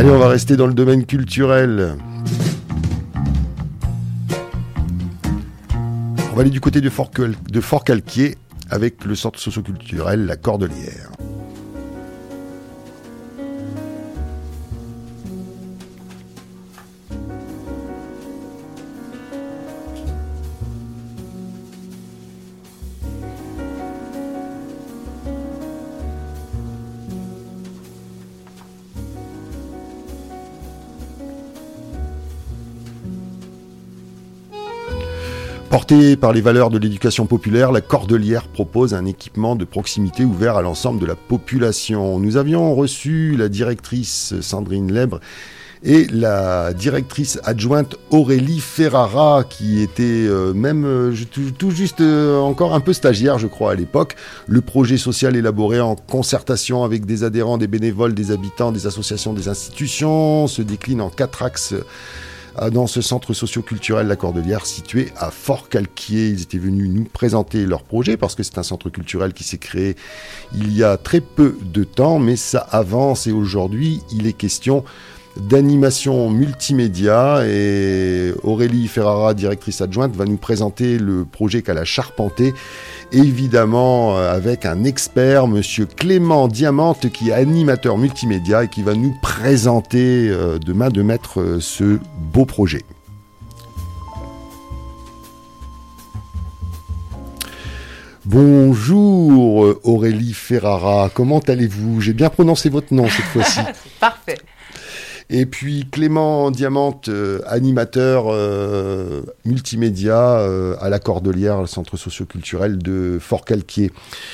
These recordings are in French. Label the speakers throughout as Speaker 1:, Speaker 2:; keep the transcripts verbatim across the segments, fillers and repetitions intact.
Speaker 1: Allez, on va rester dans le domaine culturel. On va aller du côté de Forcalquier avec le centre socioculturel La Cordelière. Portée par les valeurs de l'éducation populaire, la Cordelière propose un équipement de proximité ouvert à l'ensemble de la population. Nous avions reçu la directrice Sandrine Lèbre et la directrice adjointe Aurélie Ferrara, qui était euh, même euh, tout, tout juste euh, encore un peu stagiaire, je crois, à l'époque. Le projet social élaboré en concertation avec des adhérents, des bénévoles, des habitants, des associations, des institutions se décline en quatre axes dans ce centre socio-culturel La Cordelière situé à Forcalquier. Ils étaient venus nous présenter leur projet parce que c'est un centre culturel qui s'est créé il y a très peu de temps, mais ça avance et aujourd'hui il est question d'animation multimédia et Aurélie Ferrara, directrice adjointe, va nous présenter le projet qu'elle a charpenté, évidemment avec un expert, monsieur Clément Diamante, qui est animateur multimédia et qui va nous présenter de main de maître ce beau projet. Bonjour Aurélie Ferrara, comment allez-vous ? J'ai bien prononcé votre nom cette fois-ci.
Speaker 2: Parfait.
Speaker 1: Et puis Clément Diamante, euh, animateur euh, multimédia euh, à La Cordelière, le centre socio-culturel de Forcalquier.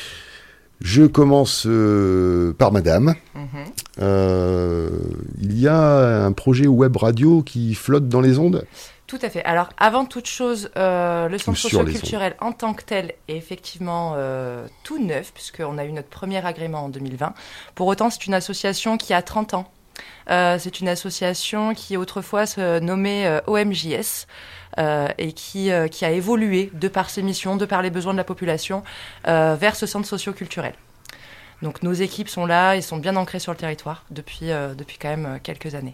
Speaker 1: Je commence euh, par madame. Mm-hmm. Euh, il y a un projet web radio qui flotte dans les ondes ?
Speaker 2: Tout à fait. Alors, avant toute chose, euh, le centre socio-culturel en tant que tel est effectivement euh, tout neuf, puisqu'on a eu notre premier agrément en deux mille vingt. Pour autant, c'est une association qui a trente ans. Euh, c'est une association qui autrefois se nommait euh, O M J S euh, et qui, euh, qui a évolué de par ses missions, de par les besoins de la population, euh, vers ce centre socio-culturel. Donc nos équipes sont là et sont bien ancrées sur le territoire depuis, euh, depuis quand même quelques années.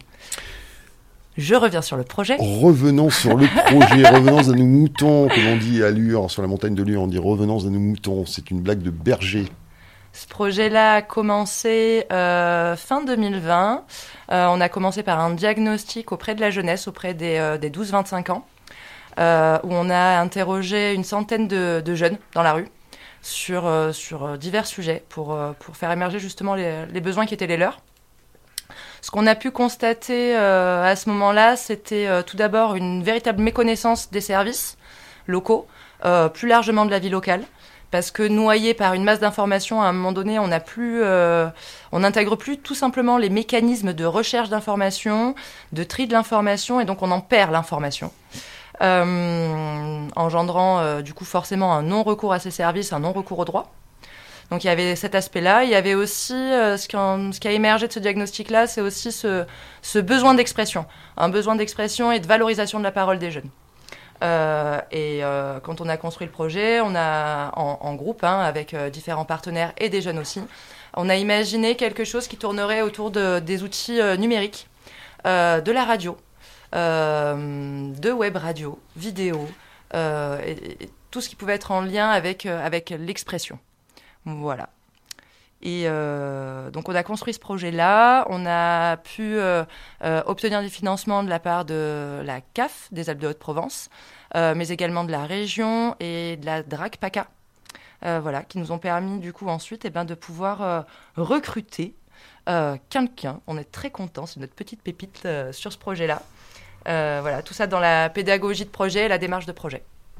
Speaker 2: Je reviens sur le projet.
Speaker 1: Revenons sur le projet, revenons à nos moutons, comme on dit à Lure, sur la montagne de Lure, on dit revenons à nos moutons, c'est une blague de berger.
Speaker 2: Ce projet-là a commencé euh, fin deux mille vingt. Euh, on a commencé par un diagnostic auprès de la jeunesse, auprès des, euh, des douze vingt-cinq ans, euh, où on a interrogé une centaine de, de jeunes dans la rue sur, euh, sur divers sujets pour, euh, pour faire émerger justement les, les besoins qui étaient les leurs. Ce qu'on a pu constater euh, à ce moment-là, c'était euh, tout d'abord une véritable méconnaissance des services locaux, euh, plus largement de la vie locale. Parce que noyé par une masse d'informations, à un moment donné, on n'a plus, euh, on n'intègre plus tout simplement les mécanismes de recherche d'informations, de tri de l'information, et donc on en perd l'information, euh, engendrant euh, du coup forcément un non-recours à ces services, un non-recours au droit. Donc il y avait cet aspect-là. Il y avait aussi euh, ce, qui en, ce qui a émergé de ce diagnostic-là, c'est aussi ce, ce besoin d'expression, un besoin d'expression et de valorisation de la parole des jeunes. Euh, et euh, quand on a construit le projet, on a en, en groupe, hein, avec euh, différents partenaires et des jeunes aussi, on a imaginé quelque chose qui tournerait autour de, des outils euh, numériques, euh, de la radio, euh, de web radio, vidéo, euh, et, et tout ce qui pouvait être en lien avec, euh, avec l'expression. Voilà. Et euh, donc on a construit ce projet-là, on a pu euh, euh, obtenir des financements de la part de la C A F des Alpes de Haute-Provence, euh, mais également de la région et de la D R A C PACA, euh, voilà, qui nous ont permis du coup ensuite eh ben, de pouvoir euh, recruter euh, quelqu'un. On est très contents, c'est notre petite pépite euh, sur ce projet-là. Euh, voilà, tout ça dans la pédagogie de projet et la démarche de projet.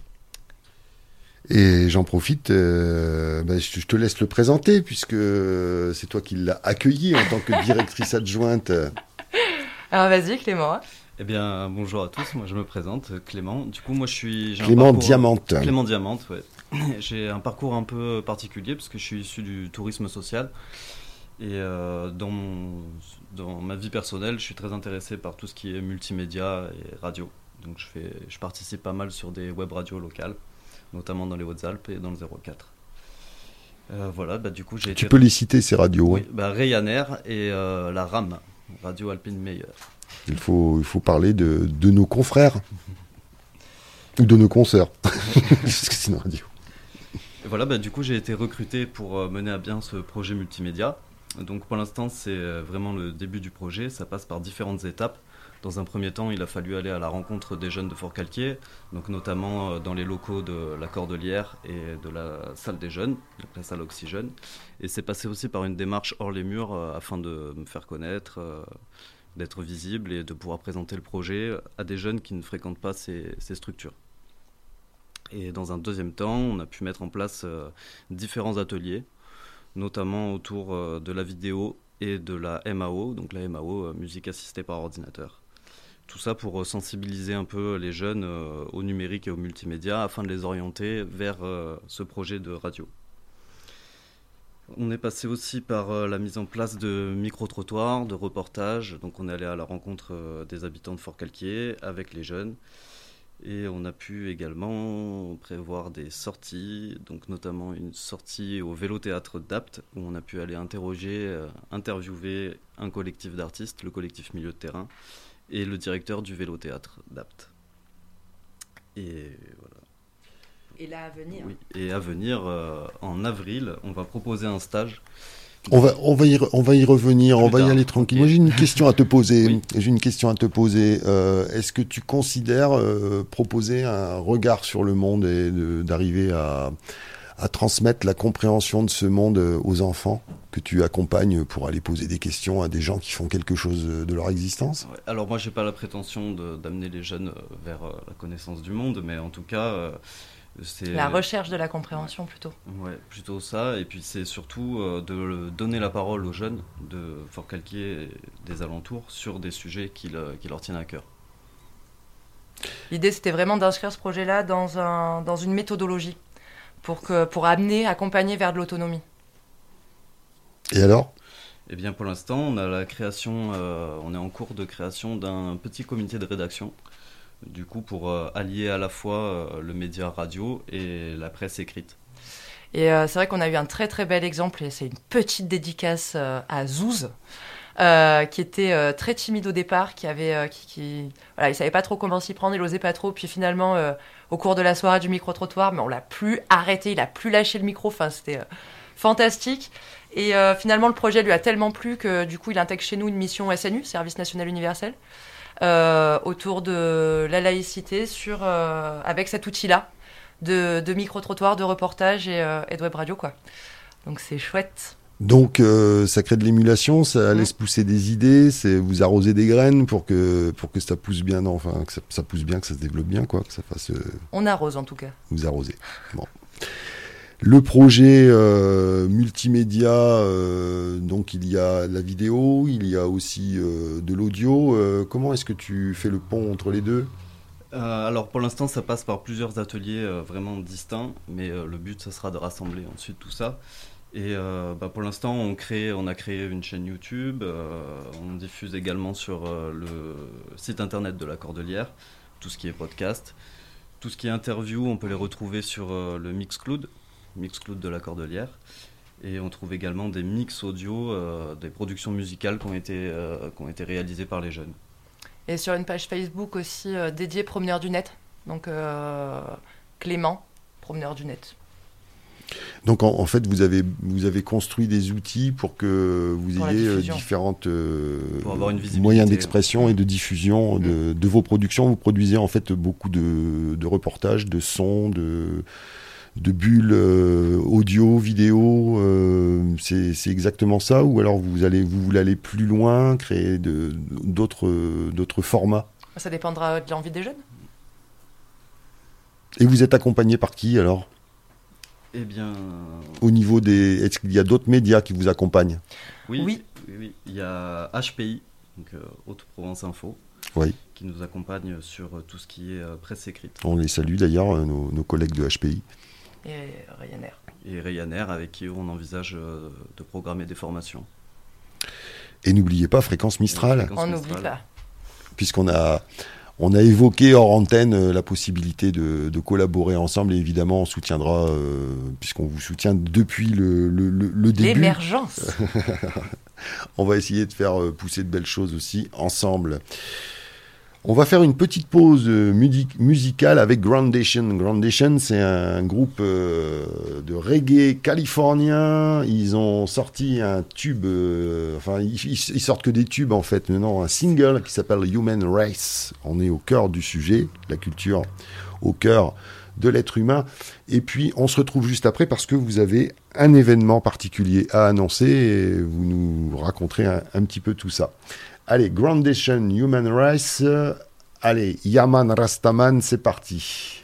Speaker 1: Et j'en profite, euh, bah, je, je te laisse le présenter, puisque c'est toi qui l'as accueilli en tant que directrice adjointe.
Speaker 2: Alors vas-y Clément.
Speaker 3: Eh bien, bonjour à tous, moi je me présente, Clément. Du coup, moi je suis... J'ai
Speaker 1: Clément
Speaker 3: un parcours,
Speaker 1: Diamante.
Speaker 3: Clément Diamante, ouais. J'ai un parcours un peu particulier, parce que je suis issu du tourisme social. Et euh, dans, mon, dans ma vie personnelle, je suis très intéressé par tout ce qui est multimédia et radio. Donc je, fais, je participe pas mal sur des web radios locales, notamment dans les Hautes-Alpes et dans le zéro quatre. Euh, voilà, bah, du coup, j'ai
Speaker 1: tu
Speaker 3: été...
Speaker 1: peux les citer, ces radios.
Speaker 3: Oui,
Speaker 1: hein.
Speaker 3: bah, Ryanair et euh, la RAM. Radio Alpine Meilleur.
Speaker 1: Il faut, il faut parler de, de nos confrères. Ou de nos consoeurs. Parce que c'est une radio.
Speaker 3: Et voilà, bah, du coup, j'ai été recruté pour euh, mener à bien ce projet multimédia. Donc pour l'instant, c'est euh, vraiment le début du projet. Ça passe par différentes étapes. Dans un premier temps, il a fallu aller à la rencontre des jeunes de Forcalquier, donc notamment euh, dans les locaux de la Cordelière et de la salle des jeunes, donc la salle Oxygène. Et c'est passé aussi par une démarche hors les murs euh, afin de me faire connaître, euh, d'être visible et de pouvoir présenter le projet à des jeunes qui ne fréquentent pas ces, ces structures. Et dans un deuxième temps, on a pu mettre en place euh, différents ateliers, notamment autour euh, de la vidéo et de la M A O, donc la M A O, euh, musique assistée par ordinateur. Tout ça pour euh, sensibiliser un peu les jeunes euh, au numérique et au multimédia afin de les orienter vers euh, ce projet de radio. On est passé aussi par euh, la mise en place de micro-trottoirs, de reportages. Donc on est allé à la rencontre euh, des habitants de Forcalquier avec les jeunes. Et on a pu également prévoir des sorties, donc notamment une sortie au Vélo-Théâtre d'Apt, où on a pu aller interroger, euh, interviewer un collectif d'artistes, le collectif Milieu de Terrain, et le directeur du Vélo-Théâtre d'Apt. Et voilà.
Speaker 2: Et là, à venir.
Speaker 3: Oui, et à venir, euh, en avril, on va proposer un stage.
Speaker 1: On va, on va y, re- on va y revenir,
Speaker 3: Plus
Speaker 1: on va
Speaker 3: tard.
Speaker 1: y aller tranquille.
Speaker 3: Ok.
Speaker 1: Moi, j'ai une question à te poser.
Speaker 3: Oui.
Speaker 1: J'ai une question à te poser. Euh, est-ce que tu considères euh, proposer un regard sur le monde et de- d'arriver à, à transmettre la compréhension de ce monde euh, aux enfants que tu accompagnes pour aller poser des questions à des gens qui font quelque chose de leur existence?
Speaker 3: Ouais, alors moi, j'ai pas la prétention de- d'amener les jeunes euh, vers euh, la connaissance du monde, mais en tout cas, euh, c'est...
Speaker 2: La recherche de la compréhension, plutôt.
Speaker 3: Ouais, plutôt ça. Et puis c'est surtout euh, de donner la parole aux jeunes de Forcalquier et des alentours sur des sujets qui, le- qui leur tiennent à cœur.
Speaker 2: L'idée, c'était vraiment d'inscrire ce projet-là dans, un, dans une méthodologie pour, que, pour amener, accompagner vers de l'autonomie.
Speaker 1: Et alors?
Speaker 3: Eh bien, pour l'instant, on a la création, euh, on est en cours de création d'un petit comité de rédaction. Du coup, pour euh, allier à la fois euh, le média radio et la presse écrite.
Speaker 2: Et euh, c'est vrai qu'on a eu un très très bel exemple, et c'est une petite dédicace euh, à Zouz, euh, qui était euh, très timide au départ, qui avait, euh, qui, qui, voilà, il savait pas trop comment s'y prendre, il osait pas trop. Puis finalement, euh, au cours de la soirée du micro-trottoir, mais on l'a plus arrêté, il a plus lâché le micro. Enfin, c'était euh, fantastique. Et euh, finalement, le projet lui a tellement plu que du coup, il intègre chez nous une mission S N U, Service National Universel, euh, autour de la laïcité, sur, euh, avec cet outil-là de, de micro-trottoir, de reportage et, euh, et de web radio, quoi. Donc c'est chouette.
Speaker 1: Donc, euh, ça crée de l'émulation, ça
Speaker 2: Mmh.
Speaker 1: laisse pousser des idées, c'est vous arrosez des graines pour que pour que ça pousse bien, non, enfin que ça, ça pousse bien, que ça se développe bien, quoi, que ça fasse euh,
Speaker 2: On arrose en tout cas.
Speaker 1: vous arroser. Bon. Le projet euh, multimédia, euh, donc il y a la vidéo, il y a aussi euh, de l'audio. Euh, comment est-ce que tu fais le pont entre les deux?
Speaker 3: Euh, alors pour l'instant, ça passe par plusieurs ateliers euh, vraiment distincts, mais euh, le but, ça sera de rassembler ensuite tout ça. Et euh, bah, pour l'instant, on, crée, on a créé une chaîne YouTube, euh, on diffuse également sur euh, le site internet de la Cordelière, tout ce qui est podcast. Tout ce qui est interview, on peut les retrouver sur euh, le Mixcloud, Mixcloud de la Cordelière. Et on trouve également des mix audio, euh, des productions musicales qui ont été, euh, qui ont été réalisées par les jeunes.
Speaker 2: Et sur une page Facebook aussi euh, dédiée Promeneur du Net. Donc euh, Clément, Promeneur du Net.
Speaker 1: Donc en, en fait, vous avez vous avez construit des outils pour que vous
Speaker 2: Pour la
Speaker 1: ayez euh,
Speaker 2: diffusion.
Speaker 1: différentes euh,
Speaker 3: Pour avoir une visibilité,
Speaker 1: moyens d'expression
Speaker 3: ouais.
Speaker 1: et de diffusion de, de vos productions. Vous produisez en fait beaucoup de, de reportages, de sons, de de bulles euh, audio, vidéo. Euh, c'est c'est exactement ça, ou alors vous allez vous voulez aller plus loin, créer de d'autres d'autres formats.
Speaker 2: Ça dépendra de l'envie des jeunes.
Speaker 1: Et vous êtes accompagné par qui alors?
Speaker 3: Eh bien,
Speaker 1: Au niveau des, est-ce qu'il y a d'autres médias qui vous accompagnent?
Speaker 3: oui,
Speaker 2: Oui.
Speaker 3: oui, oui. Il y a H P I, donc euh, Haute-Provence Info,
Speaker 1: Oui.
Speaker 3: qui nous accompagne sur euh, tout ce qui est euh, presse écrite.
Speaker 1: On les salue d'ailleurs, euh, nos, nos collègues de H P I.
Speaker 2: Et Ryanair.
Speaker 3: Et Ryanair, avec qui on envisage euh, de programmer des formations.
Speaker 1: Et n'oubliez pas Fréquence Mistral,
Speaker 3: Fréquence
Speaker 2: On
Speaker 3: Mistral.
Speaker 2: n'oublie pas.
Speaker 1: puisqu'on a, on a évoqué hors antenne euh, la possibilité de, de collaborer ensemble, et évidemment on soutiendra, euh, puisqu'on vous soutient depuis le, le, le, le début.
Speaker 2: L'émergence.
Speaker 1: On va essayer de faire euh, pousser de belles choses aussi ensemble. On va faire une petite pause euh, music- musicale avec Groundation. Groundation, c'est un groupe euh, de reggae californien. Ils ont sorti un tube, euh, enfin, ils, ils sortent que des tubes en fait. Maintenant, un single qui s'appelle Human Race. On est au cœur du sujet, la culture au cœur de l'être humain. Et puis, on se retrouve juste après parce que vous avez un événement particulier à annoncer et vous nous raconterez un, un petit peu tout ça. Allez, Groundation, Human Race. Euh, allez, Yaman Rastaman, c'est parti.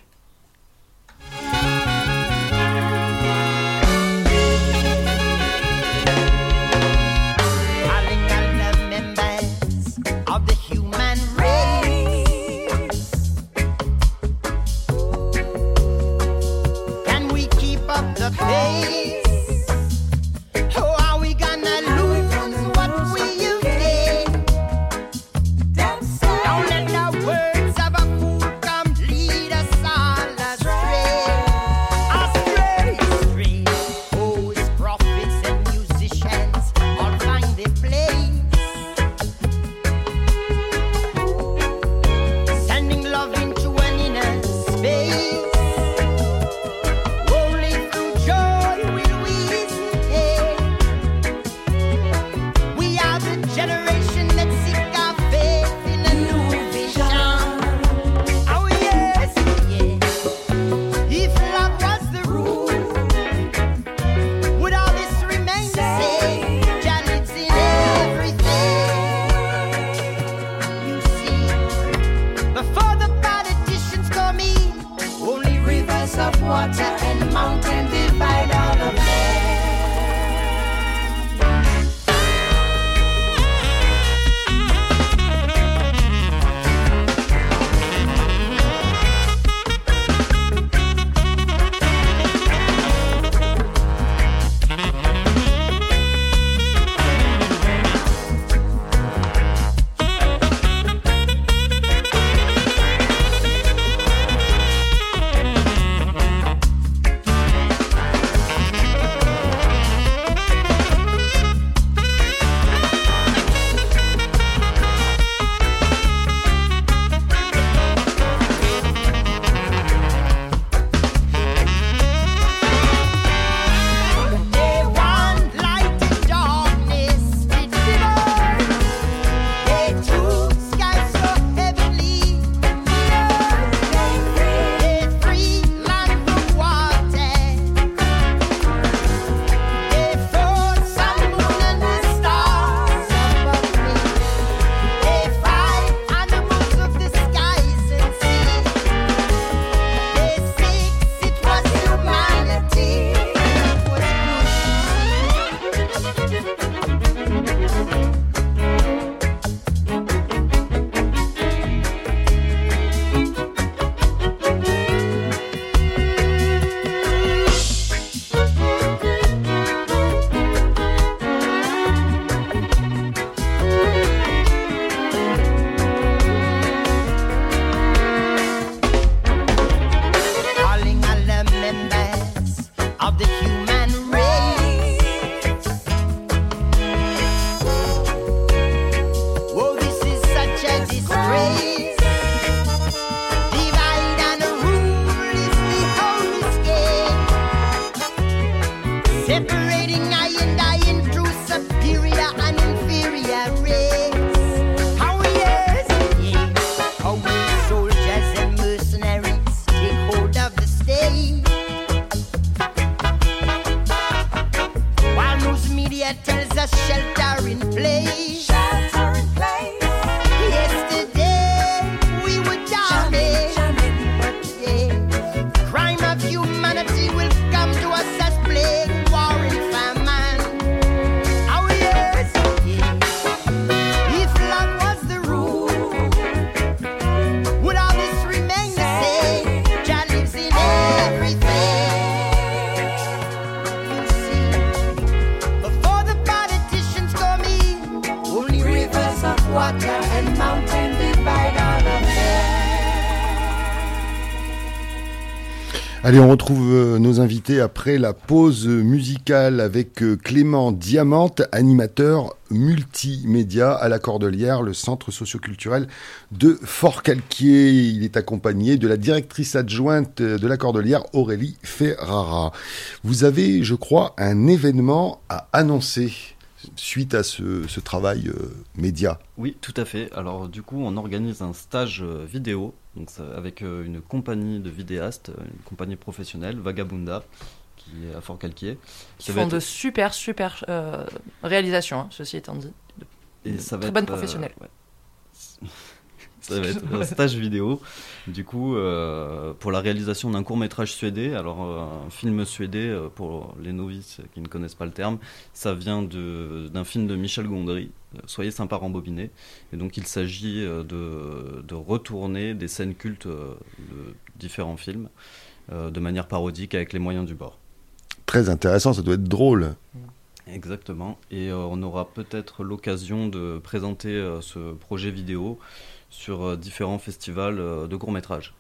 Speaker 1: Allez, on retrouve euh, nos invités après la pause musicale avec euh, Clément Diamante, animateur multimédia à la Cordelière, le centre socioculturel de Forcalquier. Il est accompagné de la directrice adjointe de la Cordelière, Aurélie Ferrara. Vous avez, je crois, un événement à annoncer suite à ce, ce travail euh, média.
Speaker 3: Oui, tout à fait. Alors du coup, on organise un stage euh, vidéo donc, ça, avec euh, une compagnie de vidéastes, une compagnie professionnelle, Vagabunda, qui est à Forcalquier.
Speaker 2: Qui font être... de super, super euh, réalisations, hein, ceci étant dit. De,
Speaker 3: Et ça va
Speaker 2: très
Speaker 3: être,
Speaker 2: bonnes professionnelles.
Speaker 3: Euh, ouais. Ça va être un stage vidéo, du coup, euh, pour la réalisation d'un court-métrage suédé. Alors, euh, un film suédé, euh, pour les novices qui ne connaissent pas le terme, ça vient de, d'un film de Michel Gondry, euh, Soyez sympa rembobiné. Et donc, il s'agit euh, de, de retourner des scènes cultes euh, de différents films euh, de manière parodique avec les moyens du bord.
Speaker 1: Très intéressant, ça doit être drôle.
Speaker 3: Exactement. Et euh, on aura peut-être l'occasion de présenter euh, ce projet vidéo sur euh, différents festivals euh, de courts-métrages.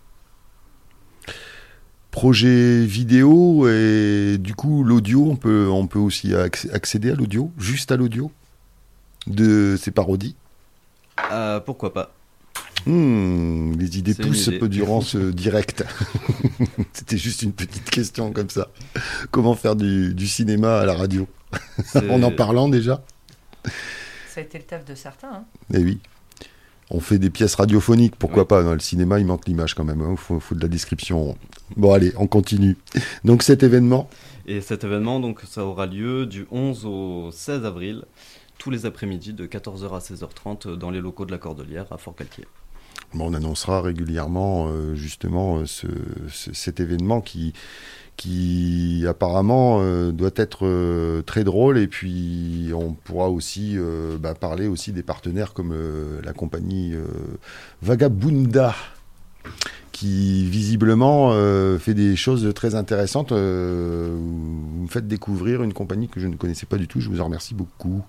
Speaker 1: Projet vidéo et du coup l'audio, on peut, on peut aussi accéder à l'audio, juste à l'audio de ces parodies.
Speaker 3: Euh, pourquoi pas.
Speaker 1: Mmh, les idées C'est poussent peu durant ce direct. C'était juste une petite question comme ça. Comment faire du, du cinéma à la radio en en parlant déjà.
Speaker 2: Ça a été le taf de certains. Hein.
Speaker 1: Eh oui. On fait des pièces radiophoniques, pourquoi oui. pas. Dans le cinéma, il manque l'image quand même. Il hein. faut, faut de la description. Bon, allez, on continue. Donc cet événement.
Speaker 3: Et cet événement, donc, ça aura lieu du onze au seize avril, tous les après-midi, de quatorze heures à seize heures trente, dans les locaux de la Cordelière, à Forcalquier.
Speaker 1: Bon, on annoncera régulièrement, euh, justement, ce, ce, cet événement qui... qui apparemment euh, doit être euh, très drôle, et puis on pourra aussi euh, bah, parler aussi des partenaires comme euh, la compagnie euh, Vagabunda, qui visiblement euh, fait des choses très intéressantes. Euh, vous me faites découvrir une compagnie que je ne connaissais pas du tout, je vous en remercie beaucoup.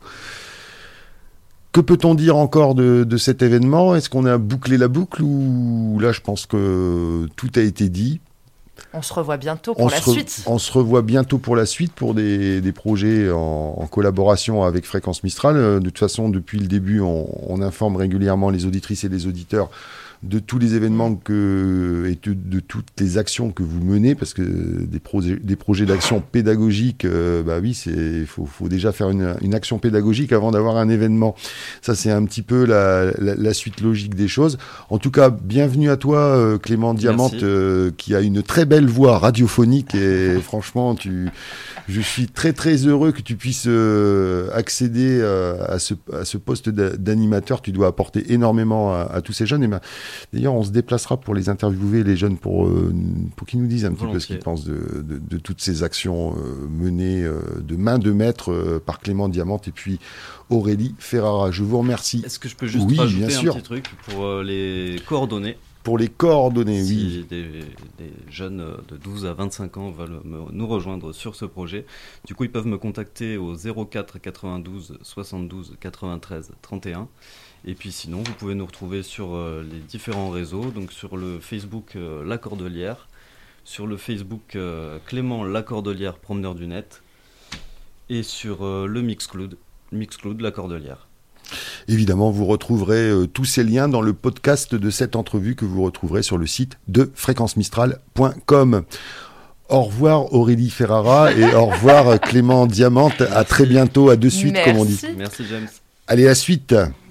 Speaker 1: Que peut-on dire encore de, de cet événement ? Est-ce qu'on a bouclé la boucle, ou là je pense que tout a été dit ?
Speaker 2: On se revoit bientôt pour
Speaker 1: on
Speaker 2: la
Speaker 1: re,
Speaker 2: suite.
Speaker 1: On se revoit bientôt pour la suite, pour des, des projets en, en collaboration avec Fréquence Mistral. De toute façon, depuis le début, on, on informe régulièrement les auditrices et les auditeurs de tous les événements que, et de, de toutes les actions que vous menez, parce que des, projets, des projets d'action pédagogique, euh, bah oui, il faut, faut déjà faire une, une action pédagogique avant d'avoir un événement. Ça, c'est un petit peu la, la, la suite logique des choses. En tout cas, bienvenue à toi, euh, Clément Diamante, euh, qui a une très belle voix radiophonique, et franchement, tu, je suis très très heureux que tu puisses euh, accéder euh, à, ce, à ce poste d'animateur. Tu dois apporter énormément à, à tous ces jeunes. Et ben, d'ailleurs, on se déplacera pour les interviewer, les jeunes, pour, euh, pour qu'ils nous disent un petit Volontiers. peu ce qu'ils pensent de, de, de toutes ces actions euh, menées euh, de main de maître euh, par Clément Diamante et puis Aurélie Ferrara. Je vous remercie.
Speaker 3: Est-ce que je peux juste
Speaker 1: oui,
Speaker 3: rajouter
Speaker 1: bien
Speaker 3: un
Speaker 1: sûr.
Speaker 3: petit truc pour euh, les coordonnées ?
Speaker 1: Pour les coordonnées,
Speaker 3: si
Speaker 1: oui.
Speaker 3: Des, des jeunes de douze à vingt-cinq ans veulent me, nous rejoindre sur ce projet, du coup, ils peuvent me contacter au zéro quatre quatre-vingt-douze soixante-douze quatre-vingt-treize trente et un. Et puis sinon, vous pouvez nous retrouver sur euh, les différents réseaux, donc sur le Facebook euh, La Cordelière, sur le Facebook euh, Clément La Cordelière, promeneur du net, et sur euh, le Mixcloud, Mixcloud La Cordelière.
Speaker 1: Évidemment, vous retrouverez euh, tous ces liens dans le podcast de cette entrevue que vous retrouverez sur le site de fréquence mistral point com. Au revoir Aurélie Ferrara et au revoir Clément Diamante. À très bientôt, à de suite,
Speaker 2: Merci.
Speaker 1: comme on dit.
Speaker 3: Merci James.
Speaker 1: Allez, la suite.